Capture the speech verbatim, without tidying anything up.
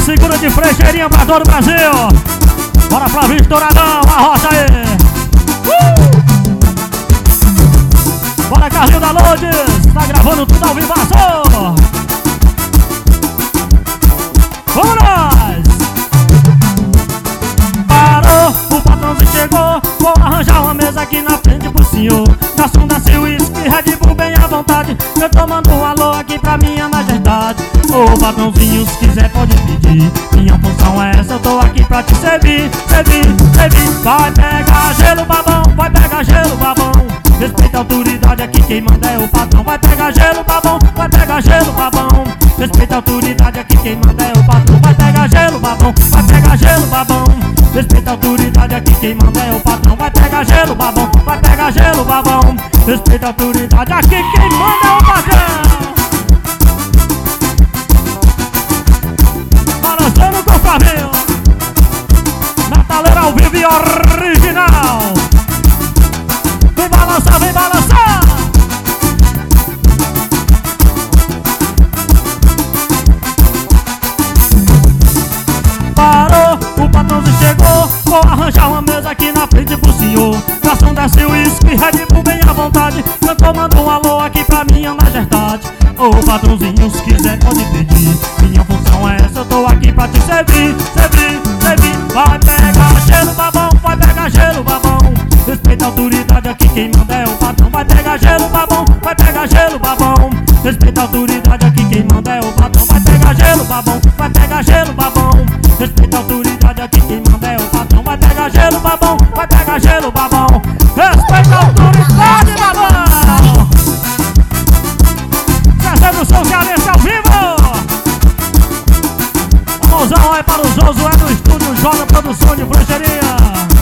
segura de frecheirinha pra todo o Brasil. Bora pra Vídeo Douradão, a roça aí. uh! Bora Carlinho da Lourdes, tá gravando tudo ao vivaço. Vamos nós! Parou, o patrãozinho chegou. Vou arranjar uma mesa aqui na frente pro senhor. Garçom da seu uísque, Red Bull bem à vontade. Eu tô mandando um alô aqui pra minha majestade. Ô patrãozinho, se quiser pode pedir. Minha função é essa, eu tô aqui pra te servir. Servir, servir. Vai pegar gelo, babão, vai pegar gelo, babão. Respeita a autoridade, aqui quem manda é o patrão. Vai pegar gelo, babão, vai pegar gelo, babão. Respeita a autoridade, aqui quem manda é o patrão. Vai pegar gelo, babão, vai pegar gelo, babão. Respeita a autoridade, aqui quem manda é o patrão. Vai pegar gelo, babão, vai pegar gelo, babão. Respeita a autoridade, aqui quem manda é o patrão. Balançando com o Flavinho, metaleira ao vivo e original. Vem balançar, vem balançar. Parou, o patrãozinho chegou. Vou arranjar uma mesa aqui na frente pro senhor. Garçom desce o uísque, Red Bull bem à vontade. Eu tô mandando um alô aqui pra minha majestade. Ô patrãozinho, se quiser pode pedir. Minha função é essa, eu tô aqui pra te servir. Servir, servir. Vai pegar gelo, babão, vai pegar gelo, babão. Respeita a autoridade, aqui quem manda é o patrão. Vai pegar gelo, babão, vai pegar gelo, babão. Respeita a autoridade, aqui quem manda é o patrão. Vai pegar gelo, babão, vai pegar gelo, babão. Respeita a autoridade, aqui quem manda é o patrão. Vai pegar gelo, babão, vai pegar gelo, babão. Respeita a autoridade, babão. César do São Cearense ao vivo. Mãozão aí para o Josué do estúdio Joga Produção de Frecheirinha.